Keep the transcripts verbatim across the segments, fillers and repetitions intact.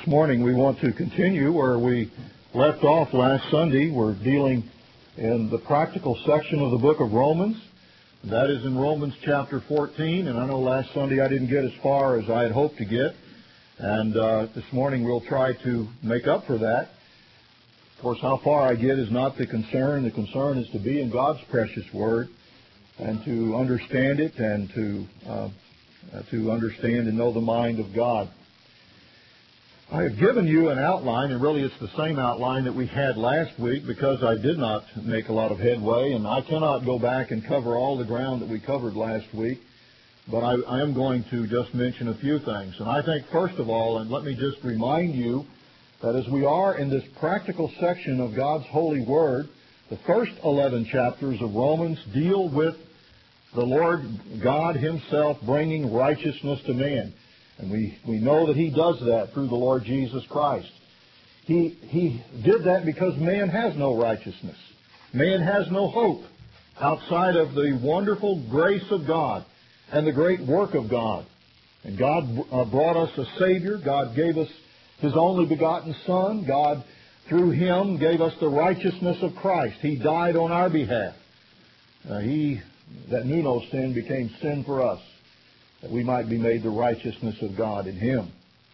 This morning we want to continue where we left off last Sunday. We're dealing in the practical section of the book of Romans. That is in Romans chapter fourteen, and I know last Sunday I didn't get as far as I had hoped to get. And uh, this morning we'll try to make up for that. Of course, how far I get is not the concern. The concern is to be in God's precious Word and to understand it and to uh, to understand and know the mind of God. I have given you an outline, and really it's the same outline that we had last week because I did not make a lot of headway, and I cannot go back and cover all the ground that we covered last week, but I, I am going to just mention a few things. And I think, first of all, and let me just remind you that as we are in this practical section of God's holy Word, the first eleven chapters of Romans deal with the Lord God Himself bringing righteousness to man. And we, we know that He does that through the Lord Jesus Christ. He, he did that because man has no righteousness. Man has no hope outside of the wonderful grace of God and the great work of God. And God uh, brought us a Savior. God gave us His only begotten Son. God, through Him, gave us the righteousness of Christ. He died on our behalf. Uh, he, that knew no sin, became sin for us, that we might be made the righteousness of God in Him.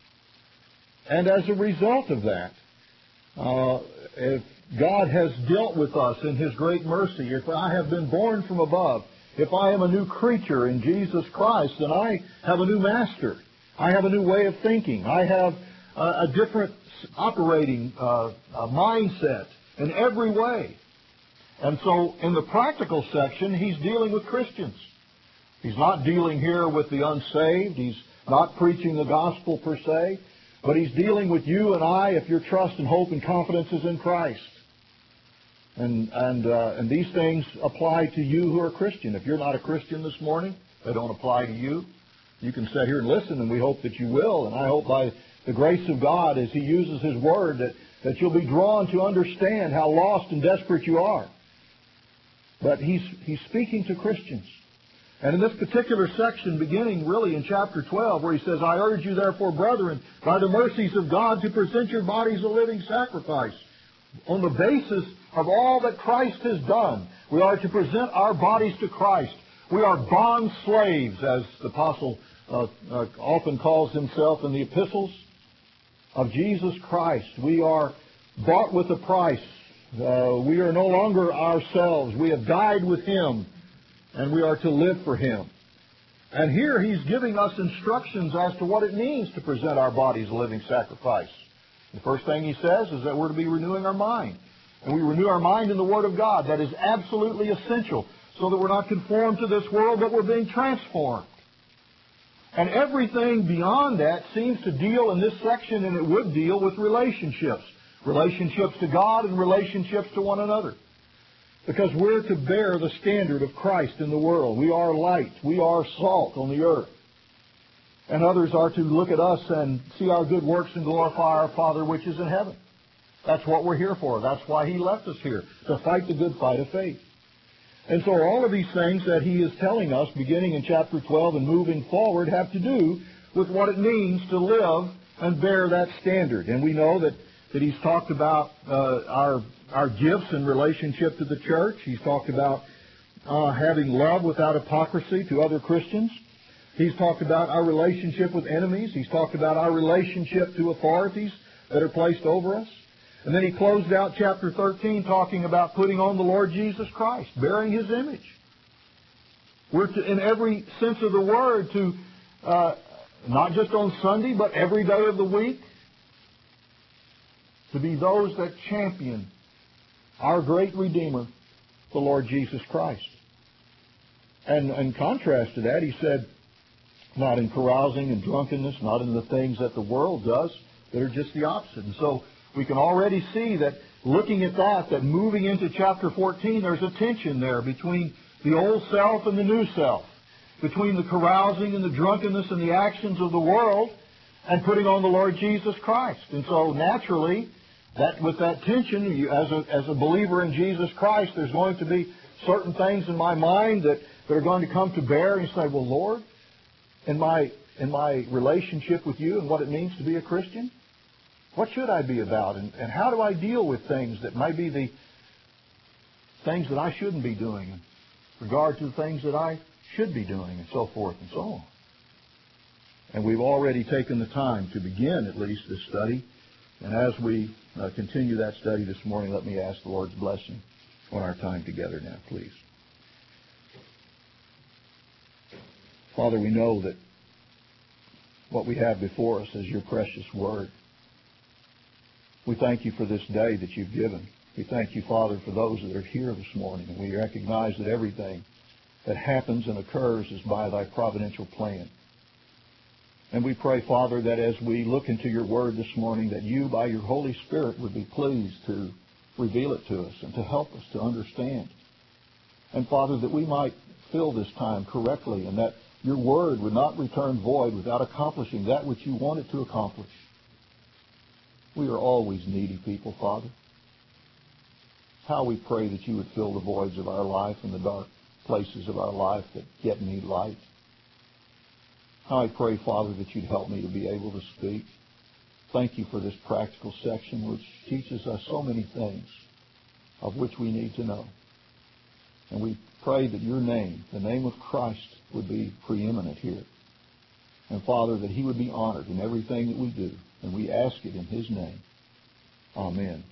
And as a result of that, uh, if God has dealt with us in His great mercy, if I have been born from above, if I am a new creature in Jesus Christ, then I have a new master. I have a new way of thinking. I have a, a different operating uh, a mindset in every way. And so in the practical section, He's dealing with Christians. He's not dealing here with the unsaved. He's not preaching the gospel per se. But He's dealing with you and I if your trust and hope and confidence is in Christ. And and uh, and these things apply to you who are Christian. If you're not a Christian this morning, they don't apply to you. You can sit here and listen, and we hope that you will. And I hope by the grace of God, as He uses His Word, that, that you'll be drawn to understand how lost and desperate you are. But He's He's speaking to Christians. And in this particular section, beginning really in chapter twelve, where He says, I urge you therefore, brethren, by the mercies of God, to present your bodies a living sacrifice. On the basis of all that Christ has done, we are to present our bodies to Christ. We are bond slaves, as the apostle uh, uh, often calls himself in the epistles, of Jesus Christ. We are bought with a price. Uh, we are no longer ourselves. We have died with Him. And we are to live for Him. And here He's giving us instructions as to what it means to present our bodies a living sacrifice. The first thing He says is that we're to be renewing our mind. And we renew our mind in the Word of God. That is absolutely essential, so that we're not conformed to this world, but we're being transformed. And everything beyond that seems to deal in this section, and it would deal with relationships. Relationships to God and relationships to one another. Because we're to bear the standard of Christ in the world. We are light. We are salt on the earth. And others are to look at us and see our good works and glorify our Father which is in heaven. That's what we're here for. That's why He left us here, to fight the good fight of faith. And so all of these things that He is telling us, beginning in chapter twelve and moving forward, have to do with what it means to live and bear that standard. And we know that, that He's talked about uh, our our gifts in relationship to the church. He's talked about uh, having love without hypocrisy to other Christians. He's talked about our relationship with enemies. He's talked about our relationship to authorities that are placed over us. And then he closed out chapter thirteen talking about putting on the Lord Jesus Christ, bearing His image. We're to, in every sense of the word, to uh, not just on Sunday, but every day of the week, to be those that champion our great Redeemer, the Lord Jesus Christ. And in contrast to that, he said, not in carousing and drunkenness, not in the things that the world does, that are just the opposite. And so we can already see that, looking at that, that moving into chapter fourteen, there's a tension there between the old self and the new self, between the carousing and the drunkenness and the actions of the world, and putting on the Lord Jesus Christ. And so naturally, That with that tension, you, as a as a believer in Jesus Christ, there's going to be certain things in my mind that, that are going to come to bear, and you say, well, Lord, in my in my relationship with you and what it means to be a Christian, What should I be about? And, and how do I deal with things that may be the things that I shouldn't be doing in regard to the things that I should be doing, and so forth and so on. And we've already taken the time to begin at least this study. And as we uh, continue that study this morning, let me ask the Lord's blessing on our time together now, please. Father, we know that what we have before us is your precious word. We thank you for this day that you've given. We thank you, Father, for those that are here this morning. And we recognize that everything that happens and occurs is by thy providential plan. And we pray, Father, that as we look into your word this morning, that you, by your Holy Spirit, would be pleased to reveal it to us and to help us to understand. And, Father, that we might fill this time correctly and that your word would not return void without accomplishing that which you want it to accomplish. We are always needy people, Father. How we pray that you would fill the voids of our life and the dark places of our life that yet need light. How I pray, Father, that you'd help me to be able to speak. Thank you for this practical section which teaches us so many things of which we need to know. And we pray that your name, the name of Christ, would be preeminent here. And, Father, that he would be honored in everything that we do. And we ask it in his name. Amen.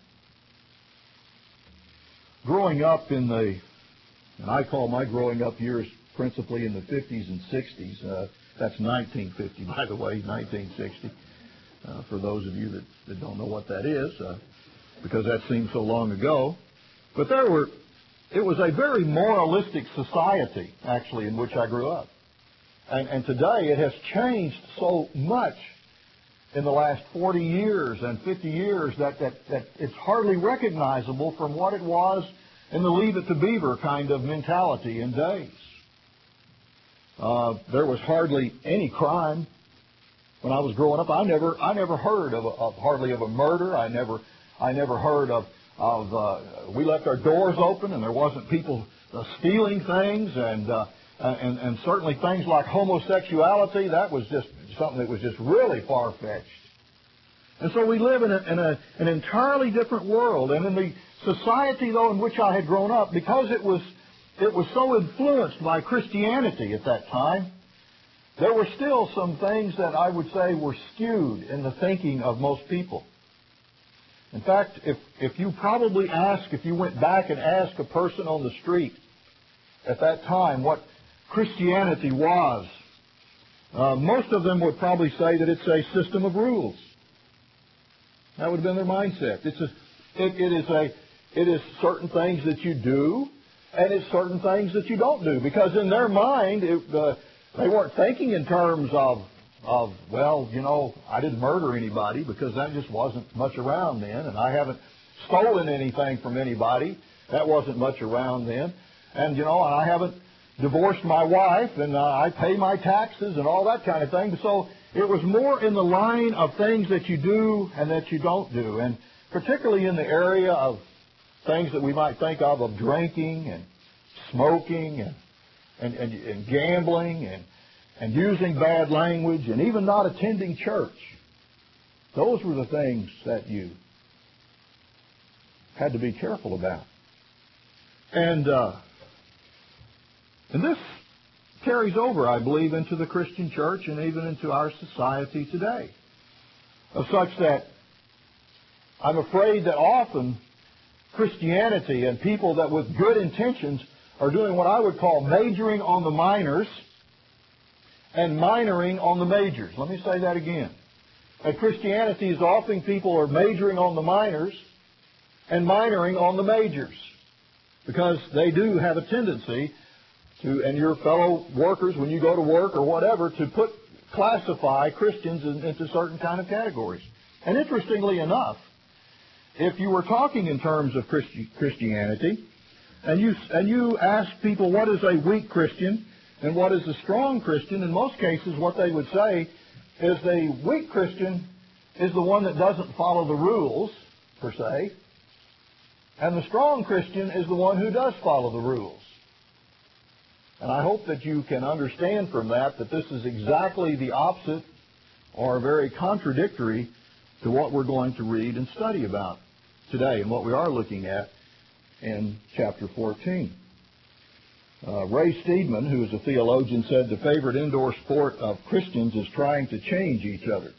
Growing up in the, and I call my growing up years principally in the fifties and sixties. Uh, that's nineteen fifty, by the way, nineteen sixty. Uh, for those of you that, that don't know what that is, uh, because that seems so long ago. But there were, it was a very moralistic society, actually, in which I grew up. And, and today it has changed so much in the last forty years and fifty years that, that, that it's hardly recognizable from what it was in the Leave It to Beaver kind of mentality in days. Uh, there was hardly any crime when I was growing up. I never, I never heard of, a, of hardly of a murder. I never, I never heard of, of. Uh, we left our doors open, and there wasn't people uh, stealing things, and, uh, and and certainly things like homosexuality. That was just something that was just really far-fetched. And so we live in, a, in a, an entirely different world. And in the society, though, in which I had grown up, because it was it was so influenced by Christianity at that time, there were still some things that I would say were skewed in the thinking of most people. In fact, if, if you probably ask, if you went back and asked a person on the street at that time what Christianity was, uh, most of them would probably say that it's a system of rules. That would have been their mindset. It's a, it, it is a, it is certain things that you do, and it's certain things that you don't do. Because in their mind, it, uh, they weren't thinking in terms of, of, well, you know, I didn't murder anybody because that just wasn't much around then, and I haven't stolen anything from anybody. That wasn't much around then. And, you know, I haven't divorced my wife, and uh, I pay my taxes and all that kind of thing. So it was more in the line of things that you do and that you don't do, and particularly in the area of things that we might think of, of drinking and smoking and, and, and, and gambling and, and using bad language and even not attending church. Those were the things that you had to be careful about. And, uh, and this carries over, I believe, into the Christian church and even into our society today, of such that I'm afraid that often Christianity and people that with good intentions are doing what I would call majoring on the minors and minoring on the majors. Let me say that again. At Christianity is often people are majoring on the minors and minoring on the majors, because they do have a tendency to, and your fellow workers, when you go to work or whatever, to put classify Christians in, into certain kind of categories. And interestingly enough, if you were talking in terms of Christi- Christianity, and you and you ask people what is a weak Christian and what is a strong Christian, in most cases what they would say is the weak Christian is the one that doesn't follow the rules, per se, and the strong Christian is the one who does follow the rules. And I hope that you can understand from that that this is exactly the opposite or very contradictory to what we're going to read and study about today and what we are looking at in chapter fourteen. Uh, Ray Steedman, who is a theologian, said the favorite indoor sport of Christians is trying to change each other.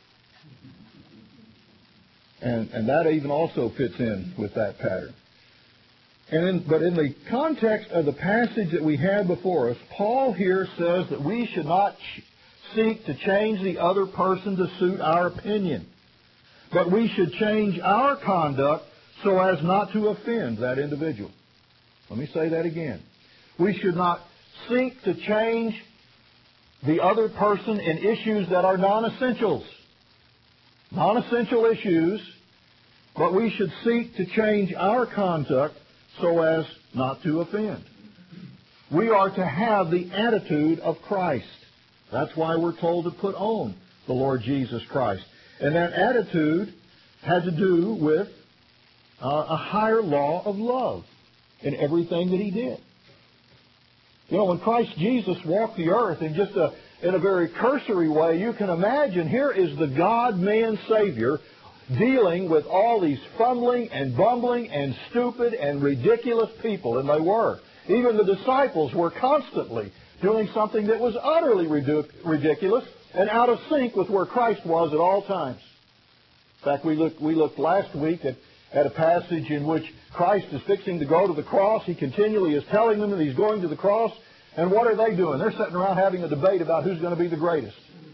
And, and that even also fits in with that pattern. And in, but in the context of the passage that we have before us, Paul here says that we should not ch- seek to change the other person to suit our opinion, but we should change our conduct so as not to offend that individual. Let me say that again. We should not seek to change the other person in issues that are non-essentials. Non-essential issues, but we should seek to change our conduct so as not to offend. We are to have the attitude of Christ. That's why we're told to put on the Lord Jesus Christ. And that attitude had to do with uh, a higher law of love in everything that he did. You know, when Christ Jesus walked the earth in just a, in a very cursory way, you can imagine here is the God-man Savior dealing with all these fumbling and bumbling and stupid and ridiculous people, and they were. Even the disciples were constantly doing something that was utterly ridic- ridiculous and out of sync with where Christ was at all times. In fact, we looked, we looked last week at, at a passage in which Christ is fixing to go to the cross. He continually is telling them that he's going to the cross. And what are they doing? They're sitting around having a debate about who's going to be the greatest.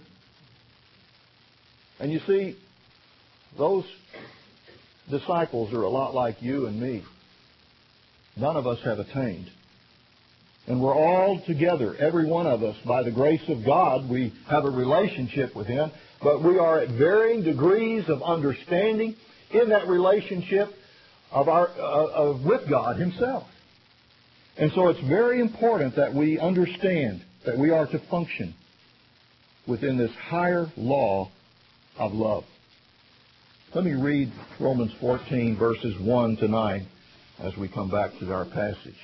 And you see, those disciples are a lot like you and me. None of us have attained. And we're all together, every one of us, by the grace of God, we have a relationship with Him, but we are at varying degrees of understanding in that relationship of our uh, of, with God Himself. And so it's very important that we understand that we are to function within this higher law of love. Let me read Romans fourteen, verses one to nine, as we come back to our passage.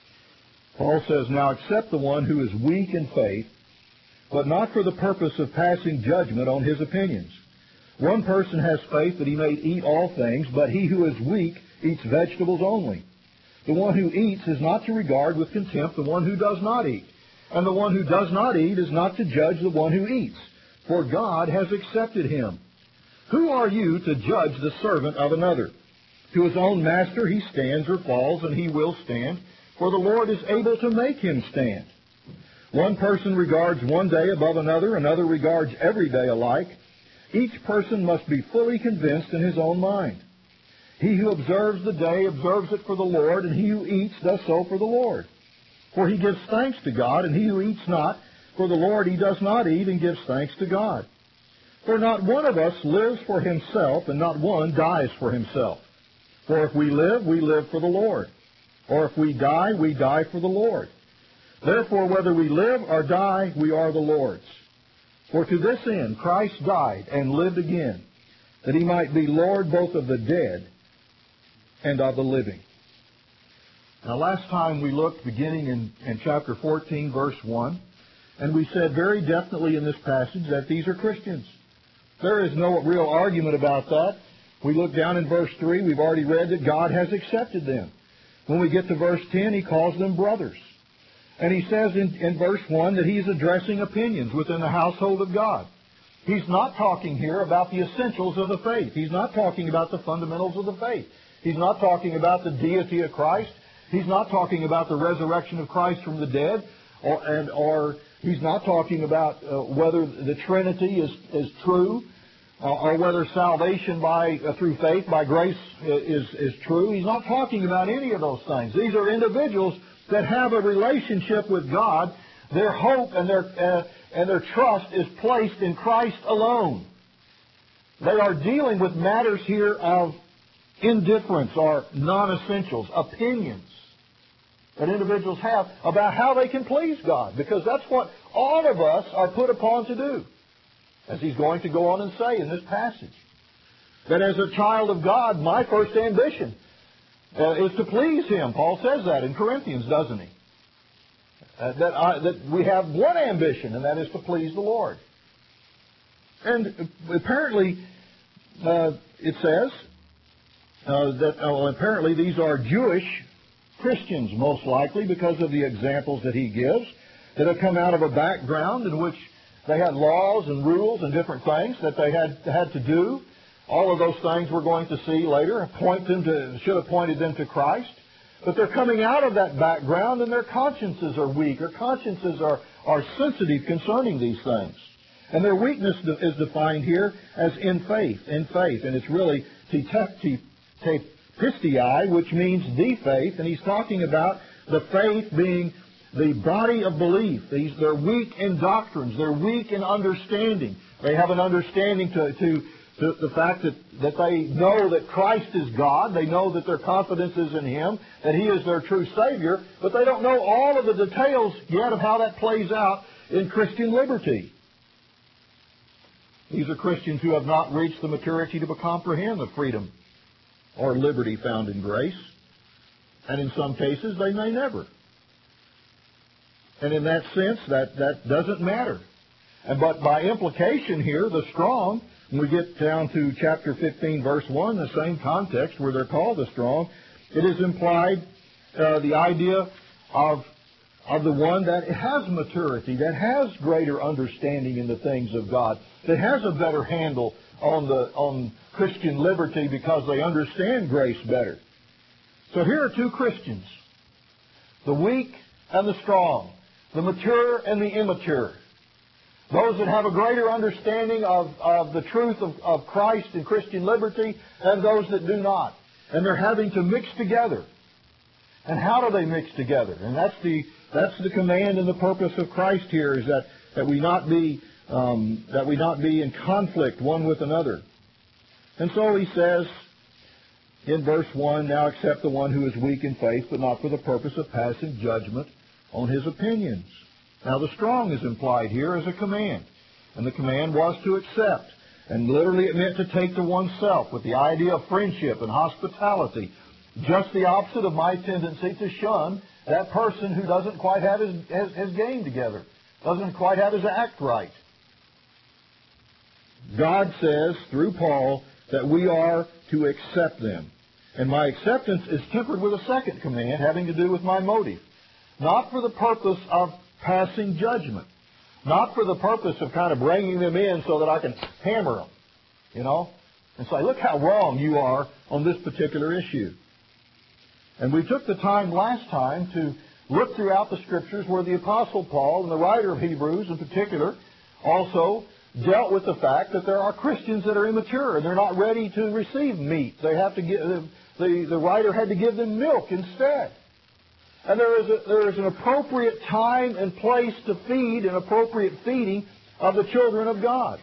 Paul says, "Now accept the one who is weak in faith, but not for the purpose of passing judgment on his opinions. One person has faith that he may eat all things, but he who is weak eats vegetables only. The one who eats is not to regard with contempt the one who does not eat, and the one who does not eat is not to judge the one who eats, for God has accepted him. Who are you to judge the servant of another? To his own master he stands or falls, and he will stand, for the Lord is able to make him stand. One person regards one day above another, another regards every day alike. Each person must be fully convinced in his own mind. He who observes the day observes it for the Lord, and he who eats does so for the Lord. For he gives thanks to God, and he who eats not for the Lord he does not eat and gives thanks to God. For not one of us lives for himself, and not one dies for himself. For if we live, we live for the Lord. Or if we die, we die for the Lord. Therefore, whether we live or die, we are the Lord's. For to this end Christ died and lived again, that he might be Lord both of the dead and of the living." Now, last time we looked beginning in, in chapter fourteen, verse one, and we said very definitely in this passage that these are Christians. There is no real argument about that. We look down in verse three, we've already read that God has accepted them. When we get to verse ten, he calls them brothers. And he says in, in verse one that he's addressing opinions within the household of God. He's not talking here about the essentials of the faith. He's not talking about the fundamentals of the faith. He's not talking about the deity of Christ. He's not talking about the resurrection of Christ from the dead. Or, and, or he's not talking about uh, whether the Trinity is, is true, uh, or whether salvation by uh, through faith by grace is, is true. He's not talking about any of those things. These are individuals that have a relationship with God. Their hope and their uh, and their trust is placed in Christ alone. They are dealing with matters here of indifference or non-essentials, opinions that individuals have about how they can please God, because that's what all of us are put upon to do, as he's going to go on and say in this passage. That as a child of God, my first ambition uh, is to please Him. Paul says that in Corinthians, doesn't he? Uh, that, I, that we have one ambition, and that is to please the Lord. And apparently, uh, it says uh, that uh, apparently these are Jewish Christians, most likely, because of the examples that he gives, that have come out of a background in which they had laws and rules and different things that they had had to do. All of those things we're going to see later point them to, should have pointed them to Christ. But they're coming out of that background, and their consciences are weak. Their consciences are, are sensitive concerning these things. And their weakness is defined here as in faith, in faith. And it's really te pistii, which means the faith. And he's talking about the faith being the body of belief. These, they're weak in doctrines. They're weak in understanding. They have an understanding to, to, to the fact that, that they know that Christ is God. They know that their confidence is in Him, that He is their true Savior. But they don't know all of the details yet of how that plays out in Christian liberty. These are Christians who have not reached the maturity to comprehend the freedom or liberty found in grace. And in some cases, they may never. And in that sense, that, that doesn't matter. And but by implication here, the strong, when we get down to chapter fifteen, verse one, the same context where they're called the strong, it is implied uh, the idea of, of the one that has maturity, that has greater understanding in the things of God, that has a better handle on the on Christian liberty because they understand grace better. So here are two Christians, the weak and the strong, the mature and the immature. Those that have a greater understanding of, of the truth of, of Christ and Christian liberty, and those that do not. And they're having to mix together. And how do they mix together? And that's the that's the command and the purpose of Christ here, is that, that we not be um, that we not be in conflict one with another. And so he says in verse one, now accept the one who is weak in faith, but not for the purpose of passing judgment on his opinions. Now the strong is implied here as a command. And the command was to accept. And literally it meant to take to oneself with the idea of friendship and hospitality. Just the opposite of my tendency to shun that person who doesn't quite have his, his, his game together, doesn't quite have his act right. God says through Paul that we are to accept them. And my acceptance is tempered with a second command having to do with my motive. Not for the purpose of passing judgment. Not for the purpose of kind of bringing them in so that I can hammer them, you know, and say, look how wrong you are on this particular issue. And we took the time last time to look throughout the Scriptures where the Apostle Paul and the writer of Hebrews in particular also dealt with the fact that there are Christians that are immature and they're not ready to receive meat. They have to give, the, the writer had to give them milk instead. And there is, a, there is an appropriate time and place to feed, an appropriate feeding of the children of God.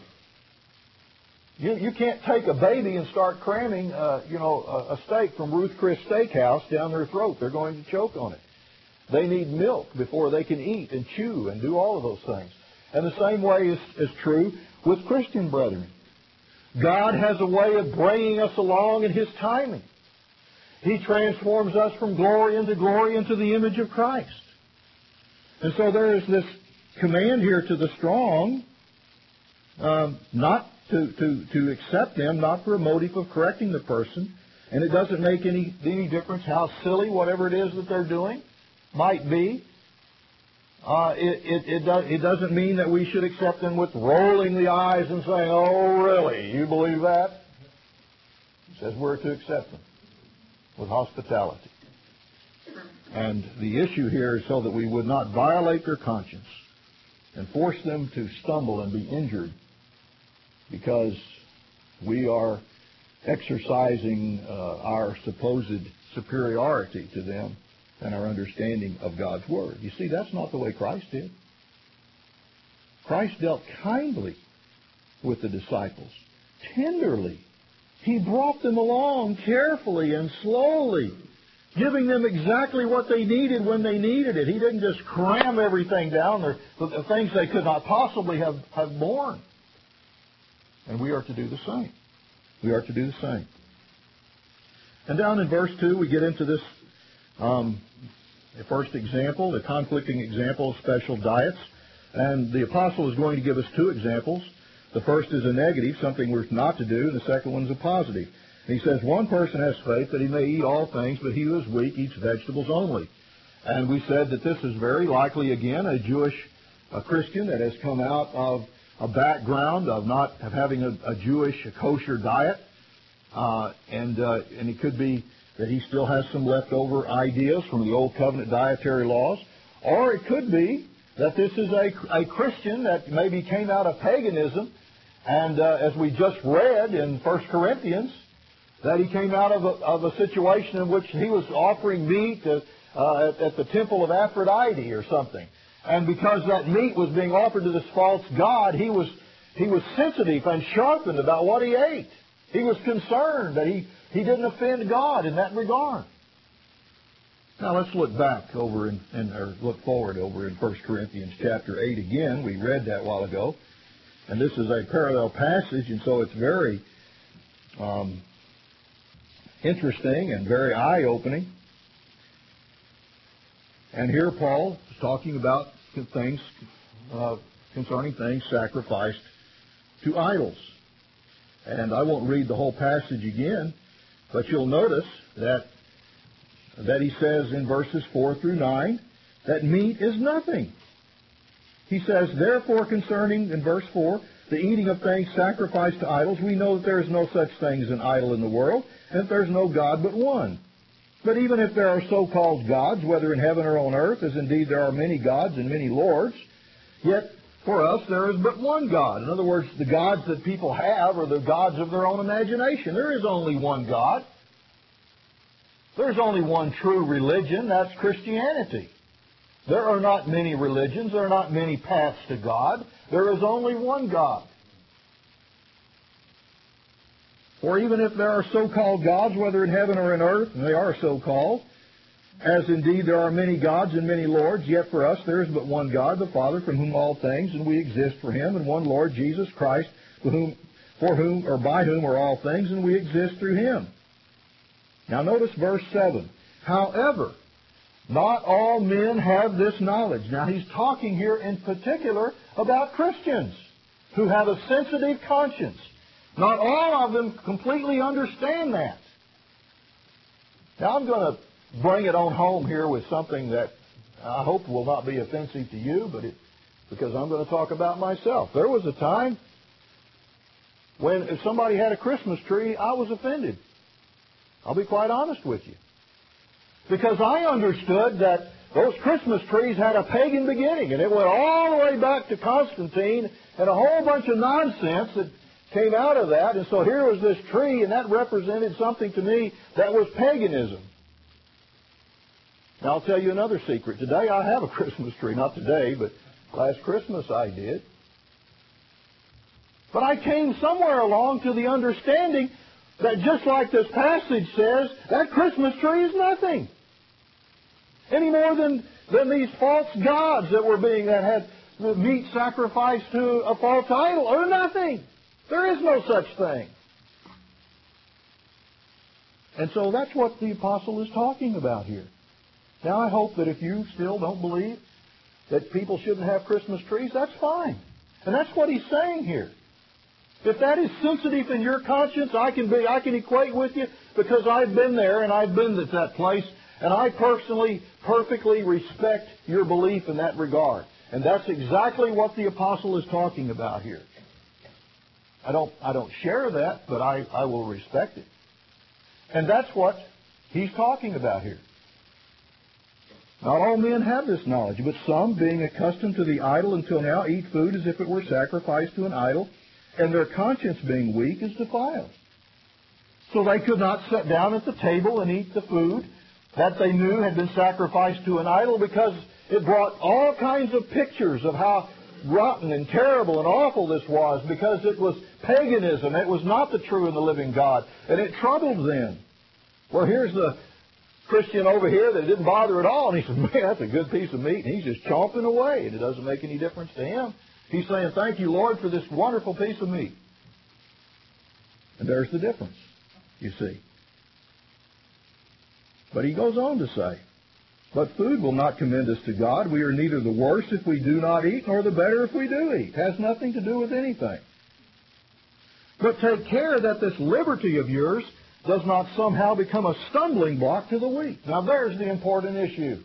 You, you can't take a baby and start cramming, uh, you know, a, a steak from Ruth Chris Steakhouse down their throat. They're going to choke on it. They need milk before they can eat and chew and do all of those things. And the same way is, is true with Christian brethren. God has a way of bringing us along in His timing. He transforms us from glory into glory into the image of Christ. And so there is this command here to the strong, um, not to, to, to accept them, not for a motive of correcting the person. And it doesn't make any, any difference how silly whatever it is that they're doing might be. Uh, it, it, it, does, it doesn't mean that we should accept them with rolling the eyes and saying, oh, really, you believe that? It says we're to accept them with hospitality. And the issue here is so that we would not violate their conscience and force them to stumble and be injured because we are exercising uh, our supposed superiority to them and our understanding of God's Word. You see, that's not the way Christ did. Christ dealt kindly with the disciples, tenderly. He brought them along carefully and slowly, giving them exactly what they needed when they needed it. He didn't just cram everything down there, the things they could not possibly have, have borne. And we are to do the same. We are to do the same. And down in verse two, we get into this um, the first example, the conflicting example of special diets. And the apostle is going to give us two examples. The first is a negative, something we're not to do, and the second one's a positive. And he says, one person has faith that he may eat all things, but he who is weak eats vegetables only. And we said that this is very likely, again, a Jewish a Christian that has come out of a background of not of having a, a Jewish, a kosher diet. Uh, and, uh, and it could be that he still has some leftover ideas from the Old Covenant dietary laws. Or it could be that this is a, a Christian that maybe came out of paganism, and uh, as we just read in First Corinthians, that he came out of a, of a situation in which he was offering meat to, uh, at, at the temple of Aphrodite or something. And because that meat was being offered to this false god, he was, he was sensitive and sharpened about what he ate. He was concerned that he, he didn't offend God in that regard. Now let's look back over in, in or look forward over in First Corinthians chapter eight again. We read that a while ago. And this is a parallel passage, and so it's very um, interesting and very eye-opening. And here Paul is talking about things uh, concerning things sacrificed to idols. And I won't read the whole passage again, but you'll notice that that he says in verses four through nine that meat is nothing. He says, therefore, concerning, in verse four, the eating of things sacrificed to idols, we know that there is no such thing as an idol in the world, and that there is no God but one. But even if there are so-called gods, whether in heaven or on earth, as indeed there are many gods and many lords, yet for us there is but one God. In other words, the gods that people have are the gods of their own imagination. There is only one God. There's only one true religion, that's Christianity. There are not many religions, there are not many paths to God. There is only one God. For even if there are so-called gods, whether in heaven or in earth, and they are so-called, as indeed there are many gods and many lords, yet for us there is but one God, the Father, from whom all things, and we exist for Him, and one Lord, Jesus Christ, for whom, for whom or by whom are all things, and we exist through Him. Now notice verse seven. However, not all men have this knowledge. Now he's talking here in particular about Christians who have a sensitive conscience. Not all of them completely understand that. Now I'm going to bring it on home here with something that I hope will not be offensive to you, but it, because I'm going to talk about myself. There was a time when if somebody had a Christmas tree, I was offended. I'll be quite honest with you. Because I understood that those Christmas trees had a pagan beginning, and it went all the way back to Constantine and a whole bunch of nonsense that came out of that. And so here was this tree, and that represented something to me that was paganism. Now I'll tell you another secret. Today I have a Christmas tree. Not today, but last Christmas I did. But I came somewhere along to the understanding that just like this passage says, that Christmas tree is nothing. Any more than, than these false gods that were being, that had the meat sacrificed to a false idol are nothing. There is no such thing. And so that's what the apostle is talking about here. Now I hope that if you still don't believe that people shouldn't have Christmas trees, that's fine. And that's what he's saying here. If that is sensitive in your conscience, I can be, I can equate with you because I've been there and I've been at that place, and I personally, perfectly respect your belief in that regard. And that's exactly what the apostle is talking about here. I don't, I don't share that, but I, I will respect it. And that's what he's talking about here. Not all men have this knowledge, but some, being accustomed to the idol until now, eat food as if it were sacrificed to an idol, and their conscience being weak is defiled. So they could not sit down at the table and eat the food that they knew had been sacrificed to an idol, because it brought all kinds of pictures of how rotten and terrible and awful this was, because it was paganism. It was not the true and the living God. And it troubled them. Well, here's the Christian over here that didn't bother at all. And he said, man, that's a good piece of meat. And he's just chomping away. And it doesn't make any difference to him. He's saying, thank you, Lord, for this wonderful piece of meat. And there's the difference, you see. But he goes on to say, but food will not commend us to God. We are neither the worse if we do not eat, nor the better if we do eat. It has nothing to do with anything. But take care that this liberty of yours does not somehow become a stumbling block to the weak. Now there's the important issue.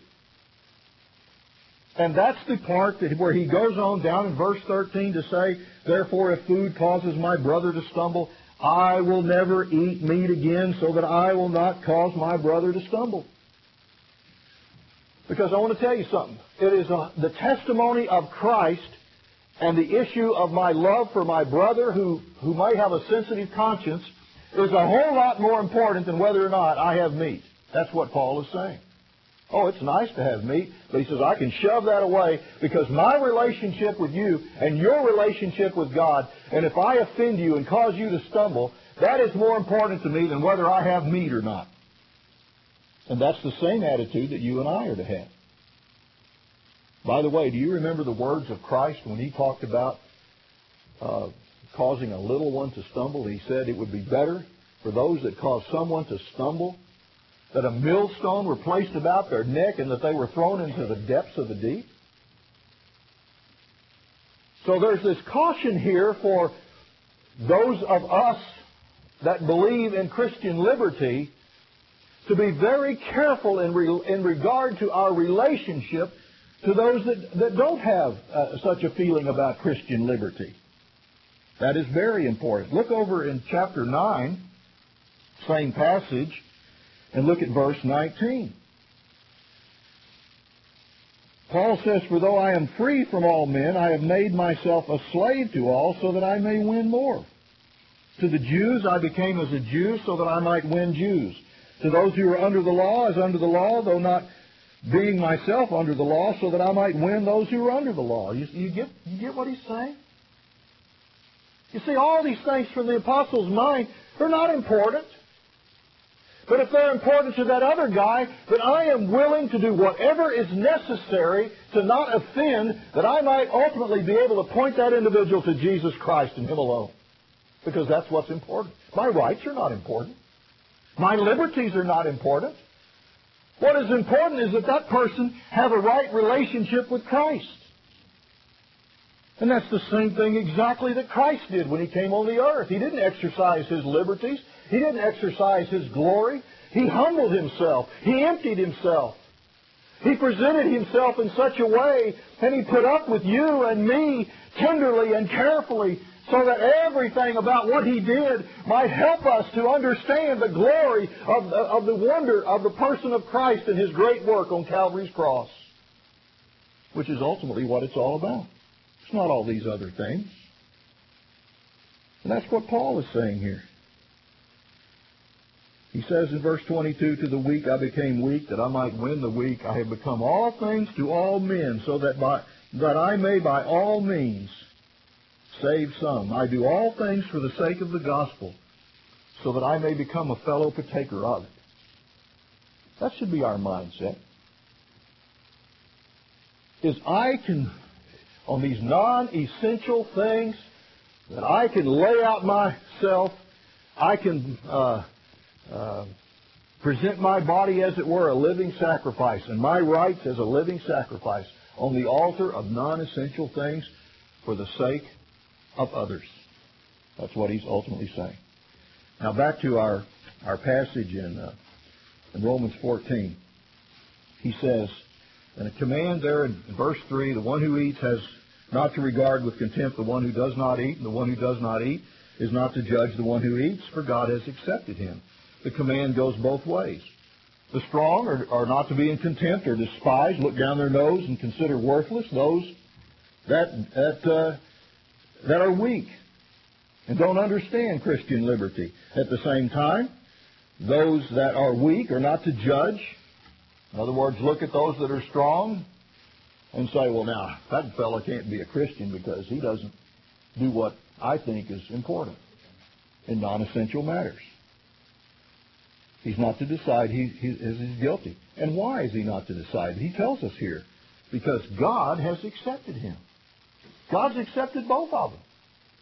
And that's the part that, where he goes on down in verse thirteen to say, therefore if food causes my brother to stumble, I will never eat meat again so that I will not cause my brother to stumble. Because I want to tell you something. It is a, the testimony of Christ and the issue of my love for my brother who, who may have a sensitive conscience is a whole lot more important than whether or not I have meat. That's what Paul is saying. Oh, it's nice to have meat, but he says I can shove that away because my relationship with you and your relationship with God, and if I offend you and cause you to stumble, that is more important to me than whether I have meat or not. And that's the same attitude that you and I are to have. By the way, do you remember the words of Christ when he talked about uh, causing a little one to stumble? He said it would be better for those that cause someone to stumble that a millstone were placed about their neck and that they were thrown into the depths of the deep. So there's this caution here for those of us that believe in Christian liberty to be very careful in, re, in regard to our relationship to those that, that don't have uh, such a feeling about Christian liberty. That is very important. Look over in chapter nine, same passage, and look at verse nineteen. Paul says, for though I am free from all men, I have made myself a slave to all so that I may win more. To the Jews I became as a Jew so that I might win Jews. To those who are under the law as under the law, though not being myself under the law, so that I might win those who are under the law. You, you, get, you get what he's saying? You see, all these things from the apostle's mind, they're not important. But if they're important to that other guy, then I am willing to do whatever is necessary to not offend, that I might ultimately be able to point that individual to Jesus Christ and Him alone. Because that's what's important. My rights are not important. My liberties are not important. What is important is that that person have a right relationship with Christ. And that's the same thing exactly that Christ did when He came on the earth. He didn't exercise His liberties. He didn't exercise His glory. He humbled Himself. He emptied Himself. He presented Himself in such a way, and He put up with you and me tenderly and carefully so that everything about what He did might help us to understand the glory of, of the wonder of the person of Christ and His great work on Calvary's cross, which is ultimately what it's all about. It's not all these other things. And that's what Paul is saying here. He says in verse twenty-two, to the weak I became weak, that I might win the weak. I have become all things to all men, so that by that I may by all means save some. I do all things for the sake of the gospel, so that I may become a fellow partaker of it. That should be our mindset. Is I can, on these non-essential things, that I can lay out myself, I can uh, uh, present my body, as it were, a living sacrifice, and my rights as a living sacrifice on the altar of non-essential things for the sake of others. That's what he's ultimately saying. Now back to our, our passage in, uh, in Romans fourteen. He says, and a command there in verse three, the one who eats has not to regard with contempt the one who does not eat, and the one who does not eat is not to judge the one who eats, for God has accepted him. The command goes both ways. The strong are, are not to be in contempt or despised, look down their nose and consider worthless those that that uh, that are weak and don't understand Christian liberty. At the same time, those that are weak are not to judge. In other words, look at those that are strong and say, well, now, that fellow can't be a Christian because he doesn't do what I think is important in non-essential matters. He's not to decide he, he is guilty. And why is he not to decide? He tells us here, because God has accepted him. God's accepted both of them.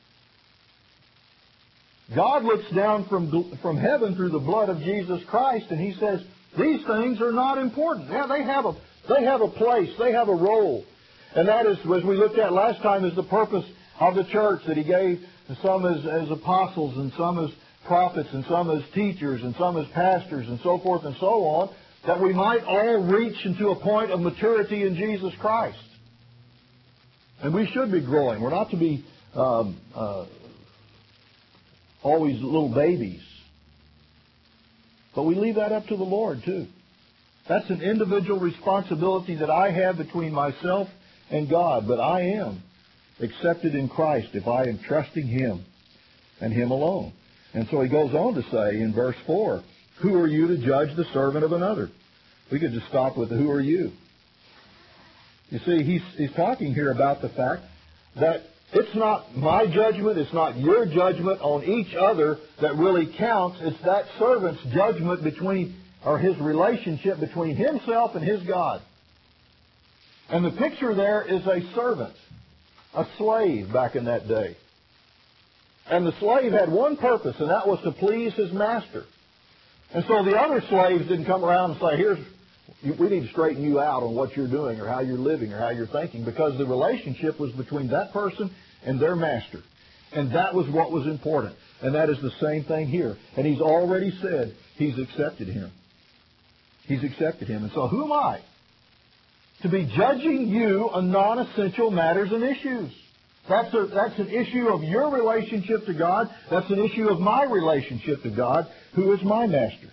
God looks down from, from heaven through the blood of Jesus Christ, and he says, these things are not important. Yeah, they have a they have a place, they have a role. And that is, as we looked at last time, is the purpose of the church, that He gave some as, as apostles and some as prophets and some as teachers and some as pastors and so forth and so on, that we might all reach into a point of maturity in Jesus Christ. And we should be growing. We're not to be um, uh, always little babies. But we leave that up to the Lord, too. That's an individual responsibility that I have between myself and God. But I am accepted in Christ if I am trusting Him and Him alone. And so he goes on to say in verse four, who are you to judge the servant of another? We could just stop with the who are you. You see, he's, he's talking here about the fact that it's not my judgment, it's not your judgment on each other that really counts. It's that servant's judgment between, or his relationship between himself and his God. And the picture there is a servant, a slave back in that day. And the slave had one purpose, and that was to please his master. And so the other slaves didn't come around and say, here's, we need to straighten you out on what you're doing or how you're living or how you're thinking, because the relationship was between that person and their master. And that was what was important. And that is the same thing here. And he's already said he's accepted him. He's accepted him. And so who am I to be judging you on non-essential matters and issues? That's, a, that's an issue of your relationship to God. That's an issue of my relationship to God, who is my master.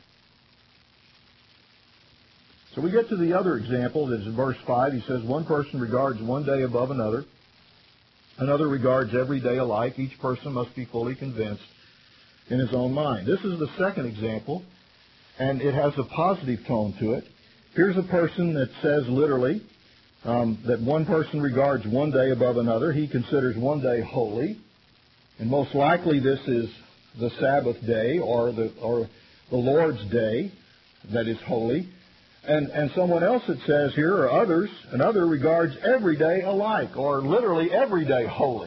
So we get to the other example. That's in verse five. He says, one person regards one day above another. Another regards every day alike. Each person must be fully convinced in his own mind. This is the second example, and it has a positive tone to it. Here's a person that says literally um, that one person regards one day above another. He considers one day holy, and most likely this is the Sabbath day or the or the Lord's day that is holy. And, and someone else that says here, or others, another regards every day alike, or literally every day holy.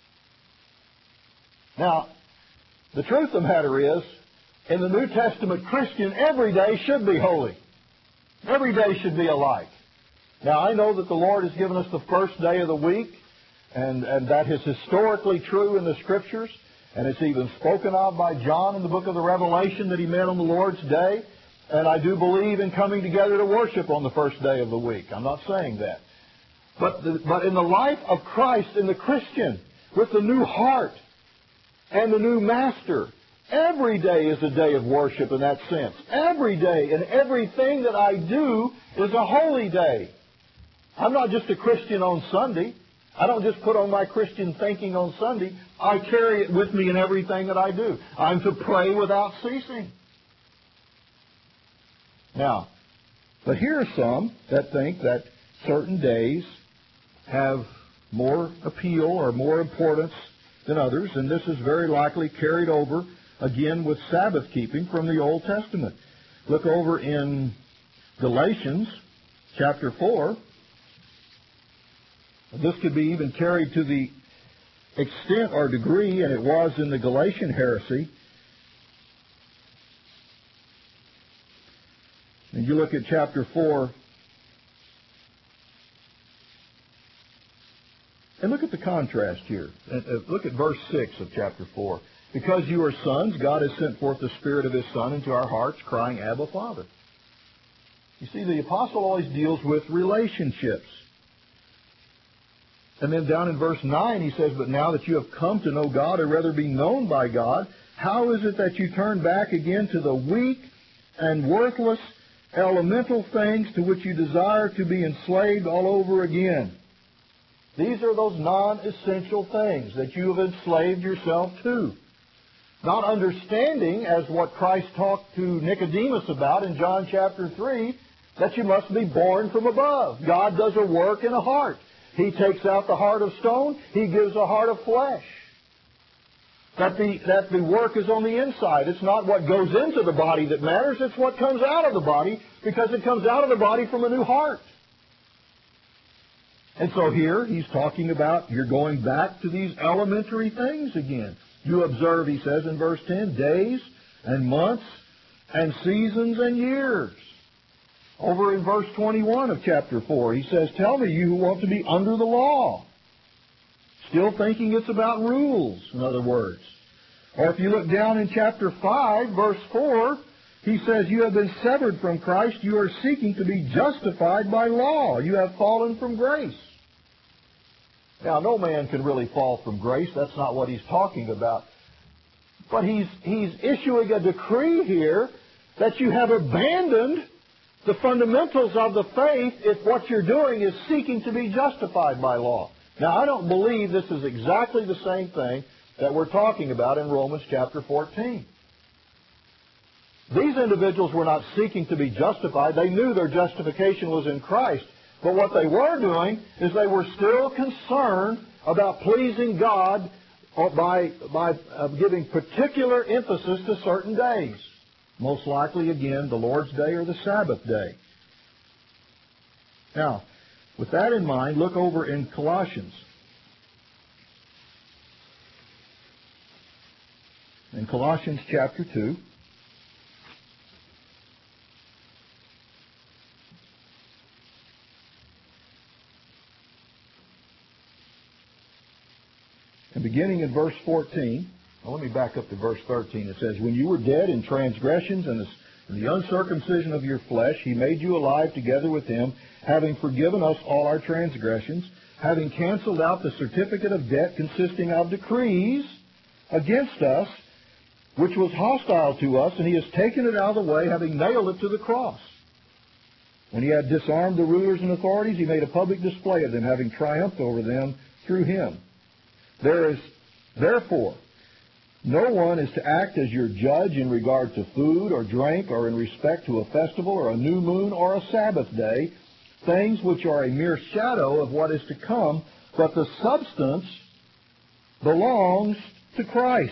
Now, the truth of the matter is, in the New Testament Christian, every day should be holy. Every day should be alike. Now, I know that the Lord has given us the first day of the week, and, and that is historically true in the Scriptures, and it's even spoken of by John in the book of the Revelation that he met on the Lord's day. And I do believe in coming together to worship on the first day of the week. I'm not saying that. But, the, but in the life of Christ, in the Christian, with the new heart and the new master, every day is a day of worship in that sense. Every day and everything that I do is a holy day. I'm not just a Christian on Sunday. I don't just put on my Christian thinking on Sunday. I carry it with me in everything that I do. I'm to pray without ceasing. Now, but here are some that think that certain days have more appeal or more importance than others, and this is very likely carried over, again, with Sabbath keeping from the Old Testament. Look over in Galatians chapter four. This could be even carried to the extent or degree, and it was in the Galatian heresy. And you look at chapter four, and look at the contrast here. Look at verse six of chapter four. Because you are sons, God has sent forth the Spirit of His Son into our hearts, crying, Abba, Father. You see, the apostle always deals with relationships. And then down in verse nine, he says, but now that you have come to know God, or rather be known by God, how is it that you turn back again to the weak and worthless elemental things to which you desire to be enslaved all over again? These are those non-essential things that you have enslaved yourself to. Not understanding, as what Christ talked to Nicodemus about in John chapter three, that you must be born from above. God does a work in a heart. He takes out the heart of stone. He gives a heart of flesh. That the, that the work is on the inside. It's not what goes into the body that matters. It's what comes out of the body, because it comes out of the body from a new heart. And so here he's talking about you're going back to these elementary things again. You observe, he says in verse ten, days and months and seasons and years. Over in verse twenty-one of chapter four, he says, tell me, you who want to be under the law, Still thinking it's about rules, in other words. Or if you look down in chapter five, verse four, he says, you have been severed from Christ. You are seeking to be justified by law. You have fallen from grace. Now, no man can really fall from grace. That's not what he's talking about. But he's, he's issuing a decree here that you have abandoned the fundamentals of the faith if what you're doing is seeking to be justified by law. Now, I don't believe this is exactly the same thing that we're talking about in Romans chapter fourteen. These individuals were not seeking to be justified. They knew their justification was in Christ. But what they were doing is they were still concerned about pleasing God by, by uh, giving particular emphasis to certain days. Most likely, again, the Lord's Day or the Sabbath day. Now, with that in mind, look over in Colossians. In Colossians chapter two. And beginning in verse fourteen, well, let me back up to verse thirteen. It says, when you were dead in transgressions and the uncircumcision of your flesh, he made you alive together with him, having forgiven us all our transgressions, having canceled out the certificate of debt consisting of decrees against us, which was hostile to us, and he has taken it out of the way, having nailed it to the cross. When he had disarmed the rulers and authorities, he made a public display of them, having triumphed over them through him. There is, therefore, no one is to act as your judge in regard to food or drink or in respect to a festival or a new moon or a Sabbath day, things which are a mere shadow of what is to come, but the substance belongs to Christ.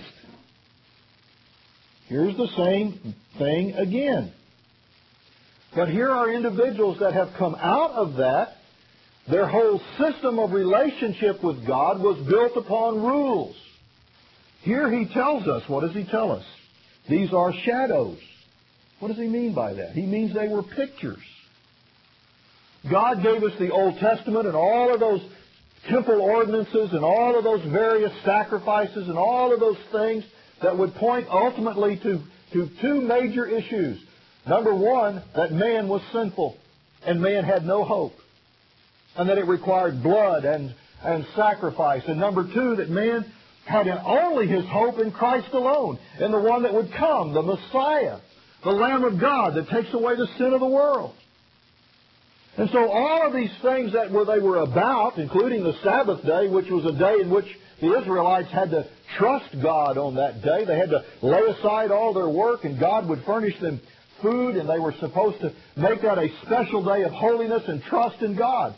Here's the same thing again. But here are individuals that have come out of that. Their whole system of relationship with God was built upon rules. Here he tells us, what does he tell us? These are shadows. What does he mean by that? He means they were pictures. God gave us the Old Testament and all of those temple ordinances and all of those various sacrifices and all of those things that would point ultimately to, to two major issues. Number one, that man was sinful and man had no hope, and that it required blood and, and sacrifice. And number two, that man had only his hope in Christ alone, in the one that would come, the Messiah, the Lamb of God that takes away the sin of the world. And so all of these things that were, they were about, including the Sabbath day, which was a day in which the Israelites had to trust God on that day. They had to lay aside all their work, and God would furnish them food, and they were supposed to make that a special day of holiness and trust in God.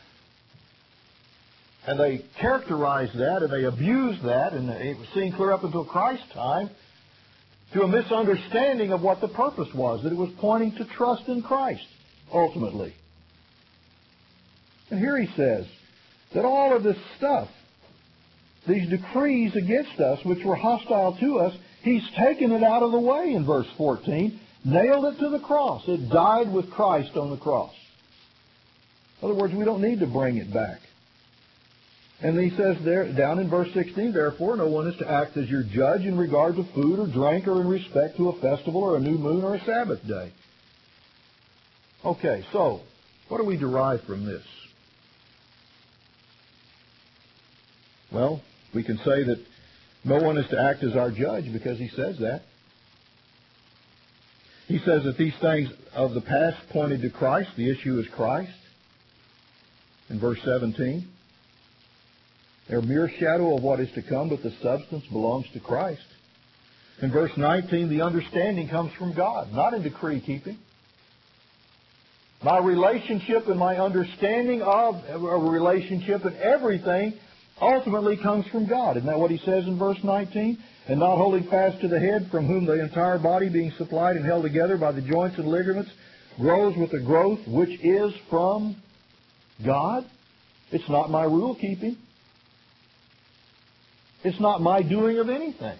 And they characterized that, and they abused that, and it was seen clear up until Christ's time, to a misunderstanding of what the purpose was, that it was pointing to trust in Christ, ultimately. And here he says that all of this stuff, these decrees against us, which were hostile to us, he's taken it out of the way in verse fourteen, nailed it to the cross. It died with Christ on the cross. In other words, we don't need to bring it back. And he says there, down in verse sixteen, therefore, no one is to act as your judge in regard to food or drink or in respect to a festival or a new moon or a Sabbath day. Okay, so what do we derive from this? Well, we can say that no one is to act as our judge because he says that. He says that these things of the past pointed to Christ. The issue is Christ. In verse seventeen, they're a mere shadow of what is to come, but the substance belongs to Christ. In verse nineteen, the understanding comes from God, not in decree keeping. My relationship and my understanding of a relationship and everything ultimately comes from God. Isn't that what he says in verse nineteen? And not holding fast to the head, from whom the entire body, being supplied and held together by the joints and ligaments, grows with the growth which is from God. It's not my rule keeping. It's not my doing of anything.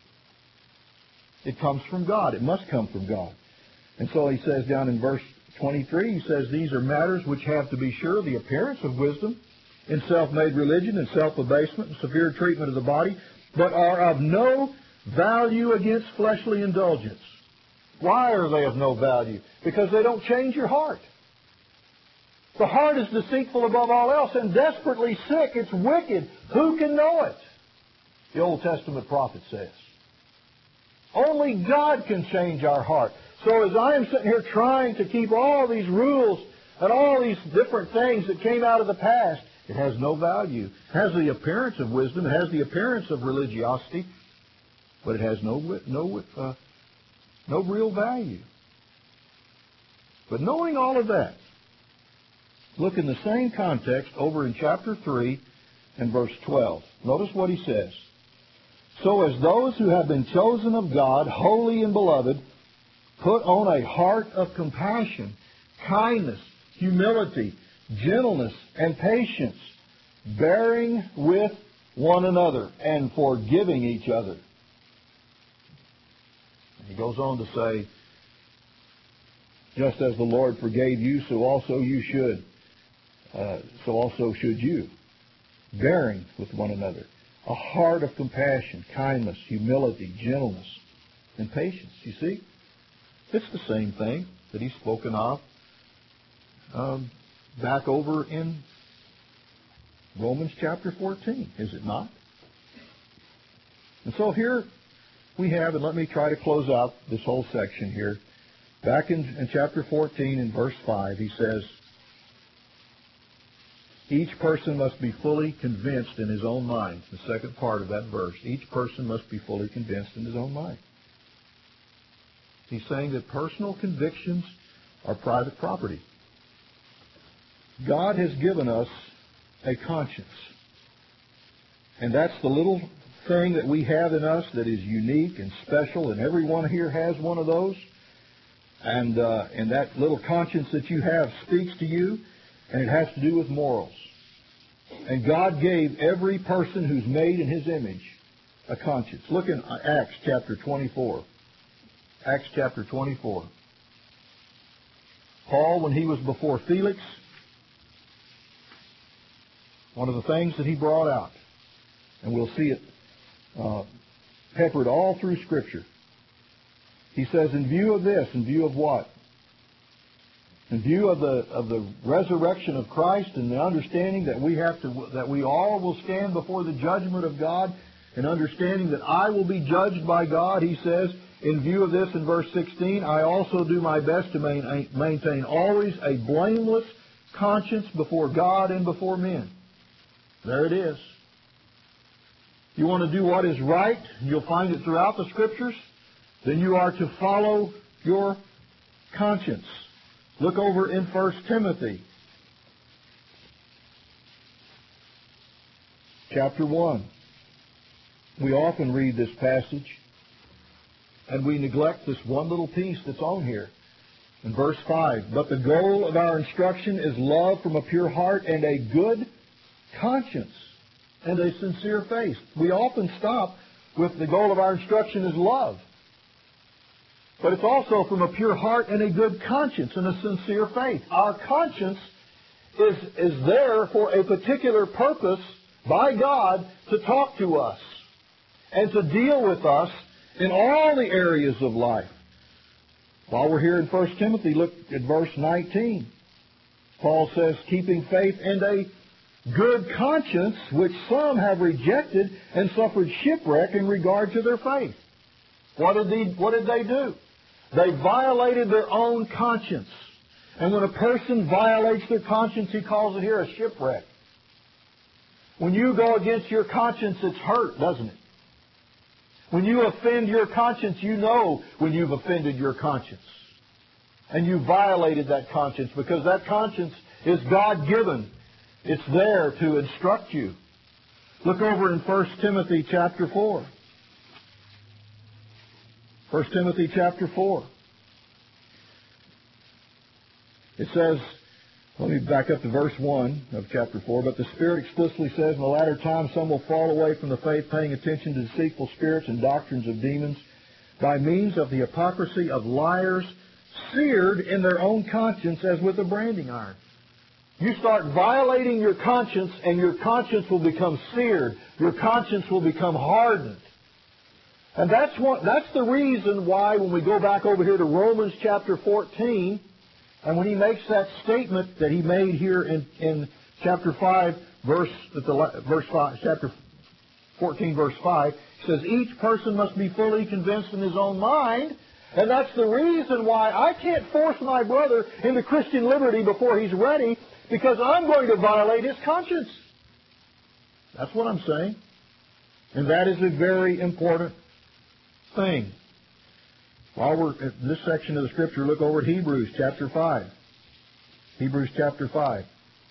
It comes from God. It must come from God. And so he says down in verse twenty-three, he says, these are matters which have, to be sure, the appearance of wisdom, in self-made religion and self-abasement and severe treatment of the body, but are of no value against fleshly indulgence. Why are they of no value? Because they don't change your heart. The heart is deceitful above all else and desperately sick. It's wicked. Who can know it? The Old Testament prophet says. Only God can change our heart. So as I am sitting here trying to keep all these rules and all these different things that came out of the past, it has no value. It has the appearance of wisdom. It has the appearance of religiosity. But it has no, no, uh, no real value. But knowing all of that, look in the same context over in chapter three and verse twelve. Notice what he says. So as those who have been chosen of God, holy and beloved, put on a heart of compassion, kindness, humility, gentleness, and patience, bearing with one another and forgiving each other. And he goes on to say, just as the Lord forgave you, so also you should. Uh, so also should you. Bearing with one another. A heart of compassion, kindness, humility, gentleness, and patience. You see? It's the same thing that he's spoken of um, back over in Romans chapter fourteen, is it not? And so here we have, and let me try to close out this whole section here. Back in, in chapter fourteen, in verse five, he says, each person must be fully convinced in his own mind. The second part of that verse. Each person must be fully convinced in his own mind. He's saying that personal convictions are private property. God has given us a conscience. And that's the little thing that we have in us that is unique and special, and everyone here has one of those. And, uh, and that little conscience that you have speaks to you, and it has to do with morals. And God gave every person who's made in His image a conscience. Look in Acts chapter twenty-four. Acts chapter twenty-four. Paul, when he was before Felix, one of the things that he brought out, and we'll see it uh, peppered all through Scripture. He says, in view of this, in view of what? In view of the of the resurrection of Christ and the understanding that we have to that we all will stand before the judgment of God, and understanding that I will be judged by God, he says, in view of this, in verse sixteen, I also do my best to maintain always a blameless conscience before God and before men. There it is. You want to do what is right, you'll find it throughout the Scriptures, then you are to follow your conscience. Look over in First Timothy chapter one. We often read this passage, and we neglect this one little piece that's on here. In verse five, but the goal of our instruction is love from a pure heart and a good conscience and a sincere faith. We often stop with the goal of our instruction is love. But it's also from a pure heart and a good conscience and a sincere faith. Our conscience is, is there for a particular purpose by God to talk to us and to deal with us in all the areas of life. While we're here in First Timothy, look at verse nineteen. Paul says, keeping faith and a good conscience, which some have rejected and suffered shipwreck in regard to their faith. What did they, what did they do? They violated their own conscience. And when a person violates their conscience, he calls it here a shipwreck. When you go against your conscience, it's hurt, doesn't it? When you offend your conscience, you know when you've offended your conscience. And you violated that conscience, because that conscience is God-given. It's there to instruct you. Look over in First Timothy chapter four. First Timothy chapter four. It says, let me back up to verse one of chapter four. But the Spirit explicitly says, in the latter time some will fall away from the faith, paying attention to deceitful spirits and doctrines of demons, by means of the hypocrisy of liars, seared in their own conscience as with a branding iron. You start violating your conscience, and your conscience will become seared. Your conscience will become hardened. And that's what, that's the reason why when we go back over here to Romans chapter fourteen, and when he makes that statement that he made here in, in chapter five, verse, at the, verse five, chapter fourteen, verse five, he says, each person must be fully convinced in his own mind. And that's the reason why I can't force my brother into Christian liberty before he's ready, because I'm going to violate his conscience. That's what I'm saying. And that is a very important thing. While we're at this section of the Scripture, look over at Hebrews chapter five. Hebrews chapter five.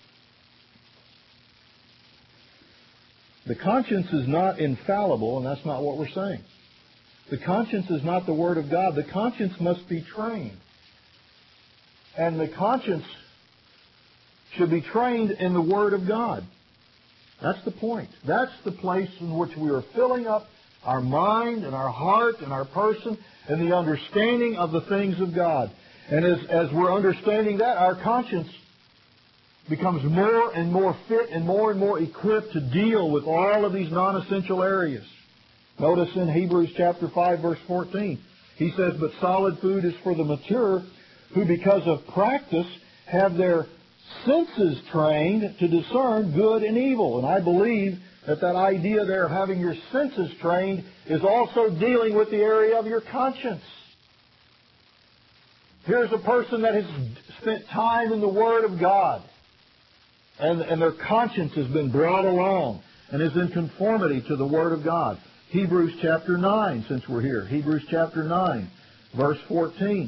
The conscience is not infallible, and that's not what we're saying. The conscience is not the Word of God. The conscience must be trained. And the conscience should be trained in the Word of God. That's the point. That's the place in which we are filling up our mind and our heart and our person and the understanding of the things of God. And as, as we're understanding that, our conscience becomes more and more fit and more and more equipped to deal with all of these non-essential areas. Notice in Hebrews chapter five, verse fourteen, he says, but solid food is for the mature, who because of practice have their senses trained to discern good and evil. And I believe that that idea there of having your senses trained is also dealing with the area of your conscience. Here's a person that has spent time in the Word of God, and, and their conscience has been brought along and is in conformity to the Word of God. Hebrews chapter nine, since we're here. Hebrews chapter nine, verse fourteen.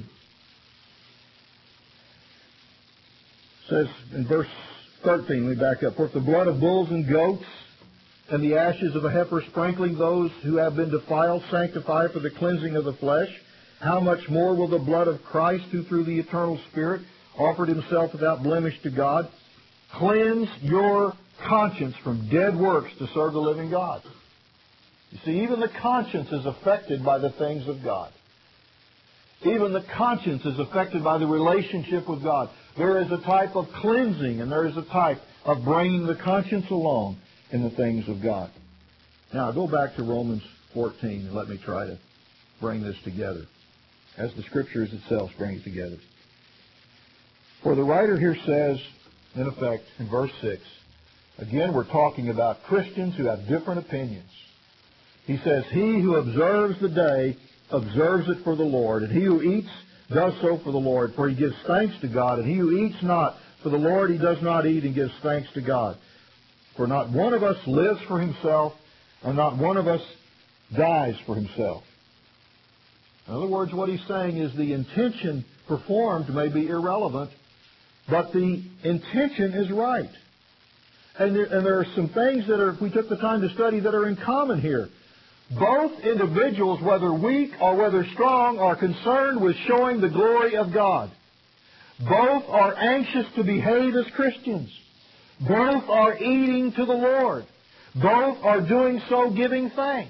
Says in verse thirteen, we back up, for if the blood of bulls and goats and the ashes of a heifer sprinkling those who have been defiled sanctify for the cleansing of the flesh, how much more will the blood of Christ, who through the eternal Spirit offered himself without blemish to God, cleanse your conscience from dead works to serve the living God? You see, even the conscience is affected by the things of God. Even the conscience is affected by the relationship with God. There is a type of cleansing, and there is a type of bringing the conscience along in the things of God. Now, go back to Romans fourteen, and let me try to bring this together, as the Scriptures itself bring it together. For the writer here says, in effect, in verse six, again, we're talking about Christians who have different opinions. He says, he who observes the day observes it for the Lord, and he who eats does so for the Lord, for he gives thanks to God, and he who eats not for the Lord, he does not eat and gives thanks to God. For not one of us lives for himself, and not one of us dies for himself. In other words, what he's saying is the intention performed may be irrelevant, but the intention is right. And there, and there are some things that are, if we took the time to study, that are in common here. Both individuals, whether weak or whether strong, are concerned with showing the glory of God. Both are anxious to behave as Christians. Both are eating to the Lord. Both are doing so giving thanks.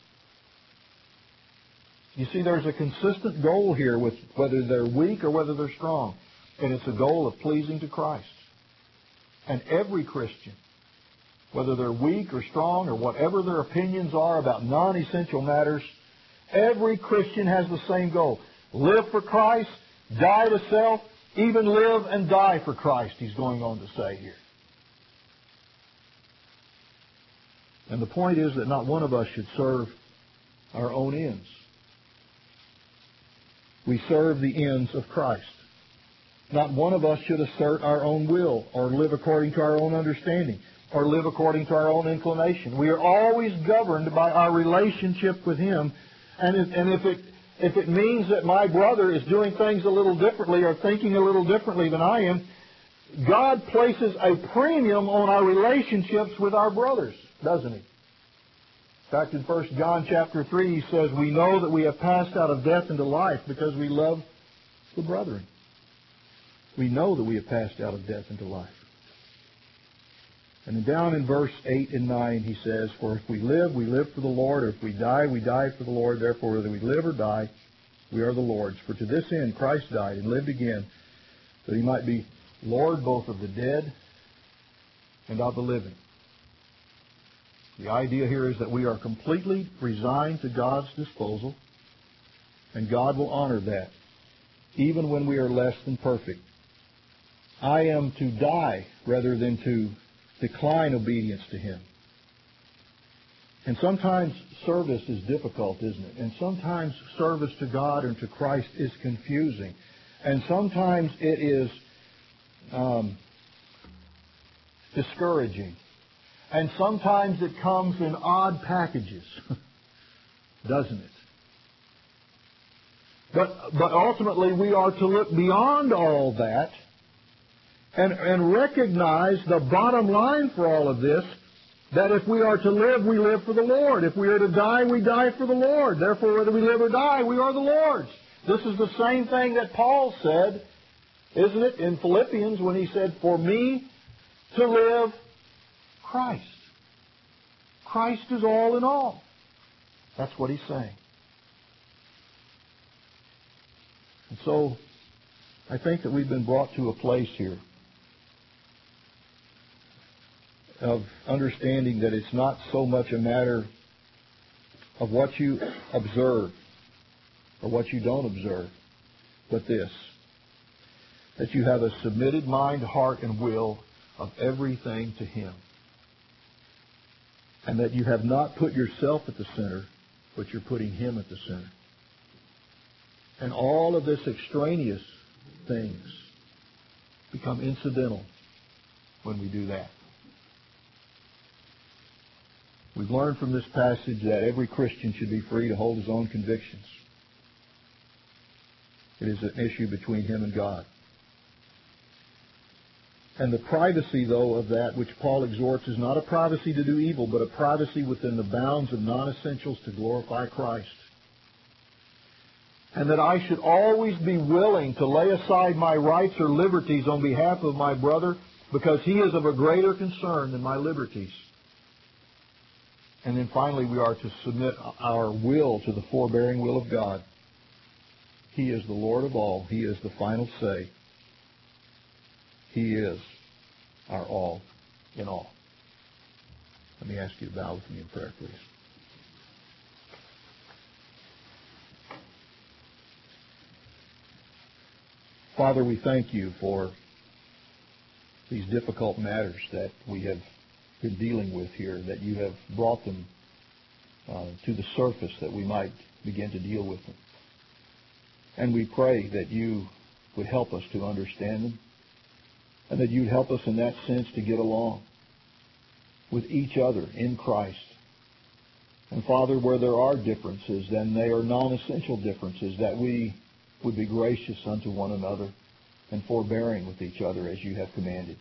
You see, there's a consistent goal here with whether they're weak or whether they're strong. And it's a goal of pleasing to Christ. And every Christian, whether they're weak or strong or whatever their opinions are about non-essential matters, every Christian has the same goal. Live for Christ, die to self, even live and die for Christ, he's going on to say here. And the point is that not one of us should serve our own ends. We serve the ends of Christ. Not one of us should assert our own will or live according to our own understanding or live according to our own inclination. We are always governed by our relationship with Him. And if, and if it if it means that my brother is doing things a little differently or thinking a little differently than I am, God places a premium on our relationships with our brothers, doesn't He? In fact, in First John chapter three, he says, we know that we have passed out of death into life because we love the brethren. We know that we have passed out of death into life. And then down in verse eight and nine, he says, for if we live, we live for the Lord, or if we die, we die for the Lord. Therefore, whether we live or die, we are the Lord's. For to this end Christ died and lived again, that He might be Lord both of the dead and of the living. The idea here is that we are completely resigned to God's disposal, and God will honor that, even when we are less than perfect. I am to die rather than to decline obedience to Him. And sometimes service is difficult, isn't it? And sometimes service to God and to Christ is confusing. And sometimes it is um, discouraging. And sometimes it comes in odd packages, doesn't it? But, but ultimately we are to look beyond all that and, and recognize the bottom line for all of this, that if we are to live, we live for the Lord. If we are to die, we die for the Lord. Therefore, whether we live or die, we are the Lord's. This is the same thing that Paul said, isn't it, in Philippians when he said, for me to live, Christ. Christ is all in all. That's what he's saying. And so, I think that we've been brought to a place here of understanding that it's not so much a matter of what you observe or what you don't observe, but this, that you have a submitted mind, heart, and will of everything to Him. And that you have not put yourself at the center, but you're putting Him at the center. And all of this extraneous things become incidental when we do that. We've learned from this passage that every Christian should be free to hold his own convictions. It is an issue between him and God. And the privacy, though, of that which Paul exhorts is not a privacy to do evil, but a privacy within the bounds of non-essentials to glorify Christ. And that I should always be willing to lay aside my rights or liberties on behalf of my brother because he is of a greater concern than my liberties. And then finally, we are to submit our will to the forbearing will of God. He is the Lord of all. He is the final say. He is our all in all. Let me ask you to bow with me in prayer, please. Father, we thank you for these difficult matters that we have been dealing with here, that you have brought them uh, to the surface that we might begin to deal with them. And we pray that you would help us to understand them, and that you'd help us in that sense to get along with each other in Christ. And Father, where there are differences, then they are non-essential differences, that we would be gracious unto one another and forbearing with each other as you have commanded.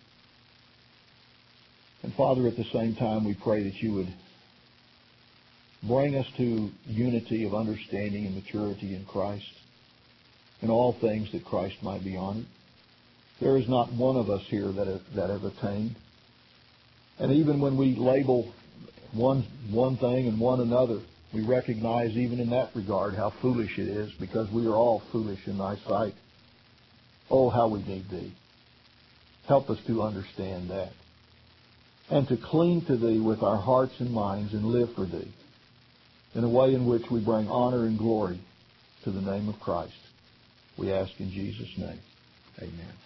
And Father, at the same time, we pray that you would bring us to unity of understanding and maturity in Christ, in all things that Christ might be honored. There is not one of us here that have, that have attained. And even when we label one, one thing and one another, we recognize even in that regard how foolish it is, because we are all foolish in thy sight. Oh, how we need thee. Help us to understand that, and to cling to thee with our hearts and minds and live for thee in a way in which we bring honor and glory to the name of Christ. We ask in Jesus' name. Amen.